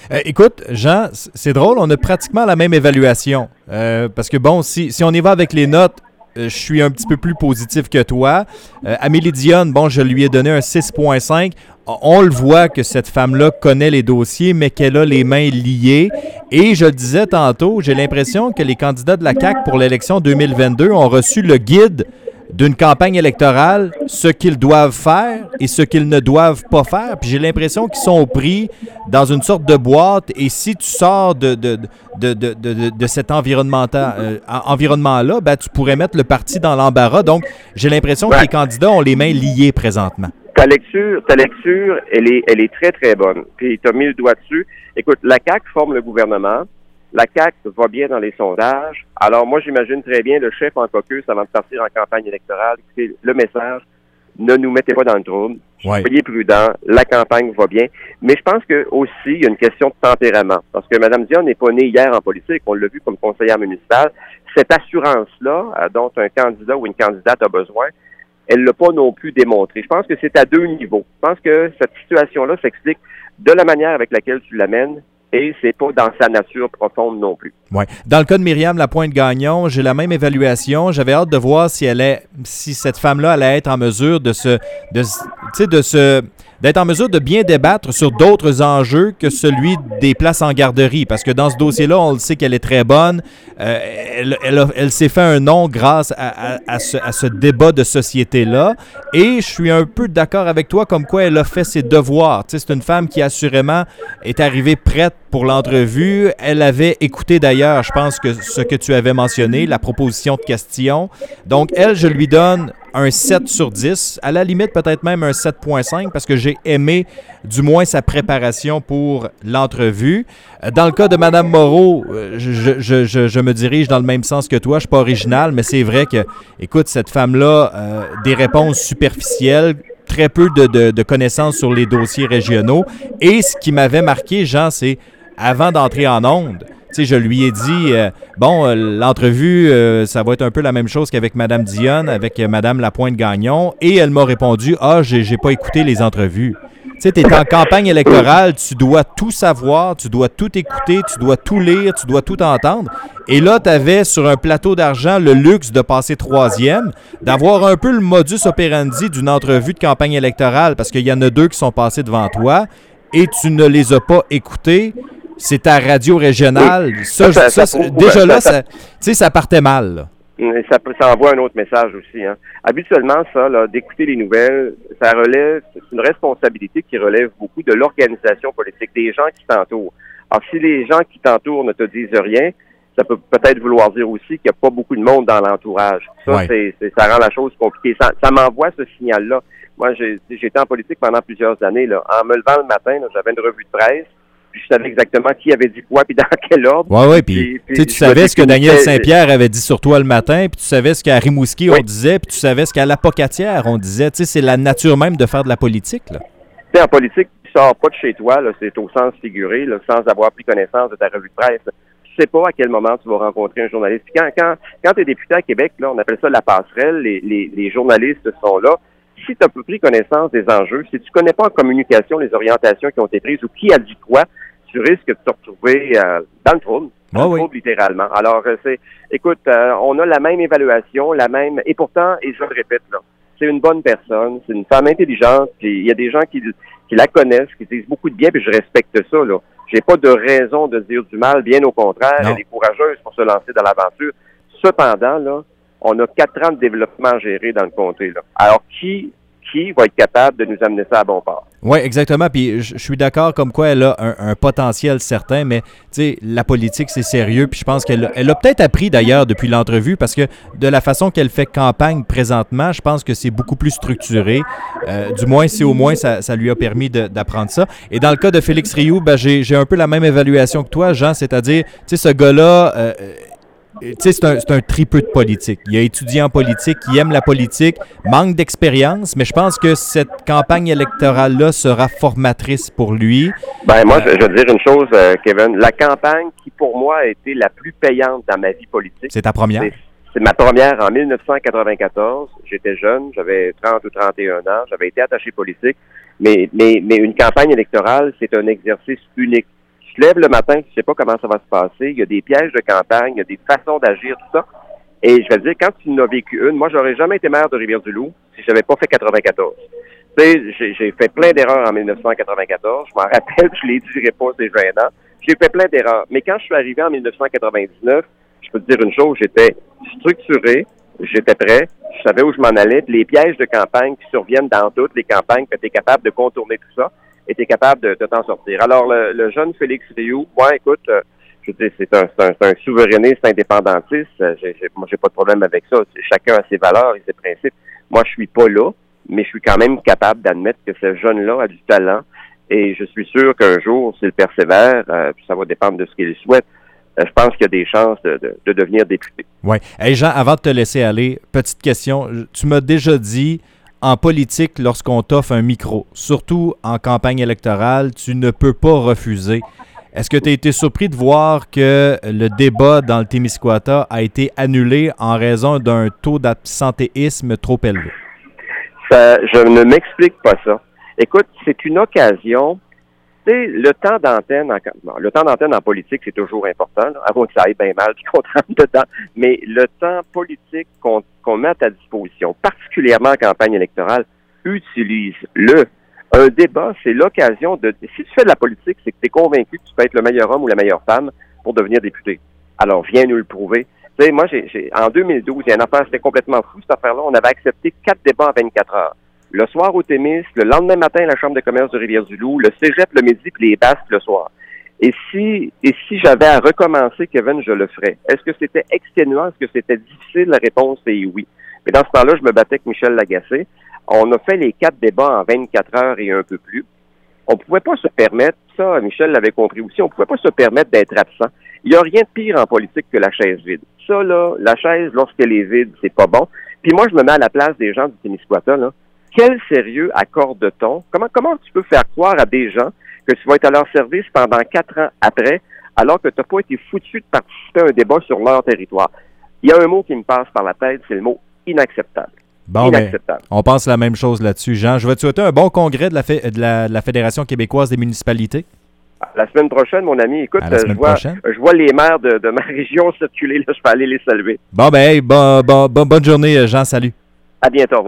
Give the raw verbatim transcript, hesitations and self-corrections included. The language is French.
Euh, écoute, Jean, c- c'est drôle, on a pratiquement la même évaluation. Euh, parce que bon, si, si on y va avec les notes, euh, je suis un petit peu plus positif que toi. Euh, Amélie Dionne, bon, je lui ai donné un six virgule cinq. On, on le voit que cette femme-là connaît les dossiers, mais qu'elle a les mains liées. Et je le disais tantôt, j'ai l'impression que les candidats de la C A Q pour l'élection deux mille vingt-deux ont reçu le guide d'une campagne électorale, ce qu'ils doivent faire et ce qu'ils ne doivent pas faire. Puis j'ai l'impression qu'ils sont pris dans une sorte de boîte et si tu sors de, de, de, de, de, de, de cet environnement-là, euh, environnement-là, ben, tu pourrais mettre le parti dans l'embarras. Donc, j'ai l'impression Ouais. que les candidats ont les mains liées présentement. Ta lecture, ta lecture, elle est, elle est très, très bonne. Puis tu as mis le doigt dessus. Écoute, la C A Q forme le gouvernement. La C A Q va bien dans les sondages. Alors, moi, j'imagine très bien le chef en caucus avant de partir en campagne électorale. Écoutez, le message, ne nous mettez pas dans le trouble. Ouais. Soyez prudents. La campagne va bien. Mais je pense que aussi, il y a une question de tempérament. Parce que Mme Dion n'est pas née hier en politique. On l'a vu comme conseillère municipale. Cette assurance-là, euh, dont un candidat ou une candidate a besoin, elle l'a pas non plus démontré. Je pense que c'est à deux niveaux. Je pense que cette situation-là s'explique de la manière avec laquelle tu l'amènes et c'est pas dans sa nature profonde non plus. Ouais. Dans le cas de Myriam Lapointe-Gagnon, j'ai la même évaluation. J'avais hâte de voir si elle est, si cette femme-là allait être en mesure de se, de, tu sais, de se, d'être en mesure de bien débattre sur d'autres enjeux que celui des places en garderie. Parce que dans ce dossier-là, on le sait qu'elle est très bonne. Euh, elle, elle, a- elle s'est fait un nom grâce à, à, à ce, à ce débat de société-là. Et je suis un peu d'accord avec toi comme quoi elle a fait ses devoirs. Tu sais, c'est une femme qui assurément est arrivée prête pour l'entrevue. Elle avait écouté d'ailleurs, je pense que ce que tu avais mentionné, la proposition de question. Donc, elle, je lui donne un sept sur dix, à la limite peut-être même un sept virgule cinq parce que j'ai aimé du moins sa préparation pour l'entrevue. Euh, Dans le cas de Mme Moreau, euh, je, je, je, je me dirige dans le même sens que toi, je ne suis pas original, mais c'est vrai que, écoute, cette femme-là, euh, des réponses superficielles, très peu de, de, de connaissances sur les dossiers régionaux. Et ce qui m'avait marqué, Jean, c'est avant d'entrer en onde, tu sais, je lui ai dit, euh, bon, euh, l'entrevue, euh, ça va être un peu la même chose qu'avec Mme Dionne, avec euh, Mme Lapointe-Gagnon. Et elle m'a répondu, ah, j'ai, j'ai pas écouté les entrevues. Tu sais, tu es en campagne électorale, tu dois tout savoir, tu dois tout écouter, tu dois tout lire, tu dois tout entendre. Et là, tu avais sur un plateau d'argent le luxe de passer troisième, d'avoir un peu le modus operandi d'une entrevue de campagne électorale, parce qu'il y en a deux qui sont passés devant toi, et tu ne les as pas écoutés. C'est ta radio régionale. Oui. Ça, Ça, ça, ça ça, prouve- déjà ça- là, ça- ça, tu sais, ça partait mal, là. Mais Ça, peut- ça envoie un autre message aussi. Hein. Habituellement, ça, là, d'écouter les nouvelles, ça relève, c'est une responsabilité qui relève beaucoup de l'organisation politique, des gens qui t'entourent. Alors, si les gens qui t'entourent ne te disent rien, ça peut peut-être vouloir dire aussi qu'il n'y a pas beaucoup de monde dans l'entourage. Ça, Ouais. c'est, c'est- ça rend la chose compliquée. Ça, ça m'envoie ce signal-là. Moi, j'ai, j'ai été en politique pendant plusieurs années. Là. En me levant le matin, là, j'avais une revue de presse, puis je savais exactement qui avait dit quoi, puis dans quel ordre. Oui, oui, puis Puis- tu sais, puis tu je me savais dis ce que que Daniel c'est- Saint-Pierre avait dit sur toi le matin, puis tu savais ce qu'à Rimouski on Oui. disait, puis tu savais ce qu'à l'Apocatière on disait. Tu sais, c'est la nature même de faire de la politique, là. Tu sais, en politique, tu sors pas de chez toi, là, c'est au sens figuré, là, sans avoir pris connaissance de ta revue de presse. Tu sais pas à quel moment tu vas rencontrer un journaliste. Puis quand, quand, quand tu es député à Québec, là, on appelle ça la passerelle, les, les, les journalistes sont là. Si tu as pas pris connaissance des enjeux, si tu connais pas en communication les orientations qui ont été prises ou qui a dit quoi, tu risques de te retrouver euh, dans le trouble. Dans Ah le oui. trouble, littéralement. Alors, euh, c'est, écoute, euh, on a la même évaluation, la même, et pourtant, et je le répète, là, c'est une bonne personne, c'est une femme intelligente, puis il y a des gens qui, qui la connaissent, qui disent beaucoup de bien, puis je respecte ça, là. J'ai pas de raison de dire du mal, bien au contraire, Non. elle est courageuse pour se lancer dans l'aventure. Cependant, là, on a quatre ans de développement à gérer dans le comté, là. Alors, qui, qui va être capable de nous amener ça à bon port? Oui, exactement. Puis je je suis d'accord comme quoi elle a un, un potentiel certain, mais tu sais, la politique, c'est sérieux. Puis je pense qu'elle a- elle a peut-être appris d'ailleurs depuis l'entrevue parce que de la façon qu'elle fait campagne présentement, je pense que c'est beaucoup plus structuré. Euh, du moins, si au moins ça, ça lui a permis de- d'apprendre ça. Et dans le cas de Félix Rioux, ben, j'ai j'ai un peu la même évaluation que toi, Jean, c'est-à-dire, tu sais, ce gars-là. euh, tu sais, c'est un, c'est un tripeux de politique. Il a étudié en politique, il aime la politique, manque d'expérience, mais je pense que cette campagne électorale-là sera formatrice pour lui. Ben, moi, je, je veux dire une chose, euh, Kevin. La campagne qui, pour moi, a été la plus payante dans ma vie politique, C'est ta première. c'est, c'est ma première en dix-neuf cent quatre-vingt-quatorze. J'étais jeune, j'avais trente ou trente et un ans, j'avais été attaché politique. Mais, mais, mais une campagne électorale, c'est un exercice unique. te lèves le matin, tu sais pas comment ça va se passer. Il y a des pièges de campagne, il y a des façons d'agir, tout ça. Et je vais te dire, quand tu en as vécu une, moi, j'aurais jamais été maire de Rivière-du-Loup si j'avais pas fait quatre-vingt-quatorze. Tu sais, j'ai, j'ai fait plein d'erreurs en dix-neuf cent quatre-vingt-quatorze. Je m'en rappelle, je les dirai pas, c'est gênant. J'ai fait plein d'erreurs. Mais quand je suis arrivé en dix-neuf cent quatre-vingt-dix-neuf, je peux te dire une chose, j'étais structuré, j'étais prêt, je savais où je m'en allais. Les pièges de campagne qui surviennent dans toutes les campagnes, que tu es capable de contourner tout ça, et tu es capable de, de t'en sortir. Alors, le, le jeune Félix Rioux, moi, écoute, euh, je veux dire, c'est un, c'est un, c'est un souverainiste indépendantiste. J'ai, j'ai, moi, j'ai pas de problème avec ça. Chacun a ses valeurs et ses principes. Moi, je suis pas là, mais je suis quand même capable d'admettre que ce jeune-là a du talent. Et je suis sûr qu'un jour, s'il persévère, euh, puis ça va dépendre de ce qu'il souhaite, euh, je pense qu'il y a des chances de, de, de devenir député. Oui. Hey Jean, avant de te laisser aller, petite question. Tu m'as déjà dit, en politique, lorsqu'on t'offre un micro, surtout en campagne électorale, tu ne peux pas refuser. Est-ce que tu as été surpris de voir que le débat dans le Témiscouata a été annulé en raison d'un taux d'absentéisme trop élevé? Ça, je ne m'explique pas ça. Écoute, c'est une occasion. Tu sais, le temps d'antenne, en, bon, le temps d'antenne en politique, c'est toujours important, là, avant que ça aille bien mal puis qu'on te rentre dedans. Mais le temps politique qu'on, qu'on met à ta disposition, particulièrement en campagne électorale, utilise-le. Un débat, c'est l'occasion de... Si tu fais de la politique, c'est que tu es convaincu que tu peux être le meilleur homme ou la meilleure femme pour devenir député. Alors, viens nous le prouver. Tu sais, moi, j'ai, j'ai, en deux mille douze, il y a une affaire, c'était complètement fou, cette affaire-là. On avait accepté quatre débats en vingt-quatre heures. Le soir au Témis, le lendemain matin à la Chambre de commerce de Rivière-du-Loup, le cégep le midi, puis les Basques le soir. Et si, et si j'avais à recommencer, Kevin, je le ferais. Est-ce que c'était exténuant? Est-ce que c'était difficile? La réponse est oui. Mais dans ce temps-là, je me battais avec Michel Lagacé. On a fait les quatre débats en vingt-quatre heures et un peu plus. On pouvait pas se permettre, ça, Michel l'avait compris aussi, on pouvait pas se permettre d'être absent. Il y a rien de pire en politique que la chaise vide. Ça, là, la chaise, lorsqu'elle est vide, c'est pas bon. Puis moi, je me mets à la place des gens du Témiscouata, là. Quel sérieux accorde-t-on? Comment, comment tu peux faire croire à des gens que tu vas être à leur service pendant quatre ans après, alors que tu n'as pas été foutu de participer à un débat sur leur territoire? Il y a un mot qui me passe par la tête, c'est le mot inacceptable. Bon, ben, on pense la même chose là-dessus, Jean. Je vais te souhaiter un bon congrès de la, F- de la, de la Fédération québécoise des municipalités. La semaine prochaine, mon ami, écoute, je vois, je vois les maires de, de ma région circuler, là, je vais aller les saluer. Bon, ben, hey, bon, bon, bon, bonne journée, Jean, salut. À bientôt, au revoir.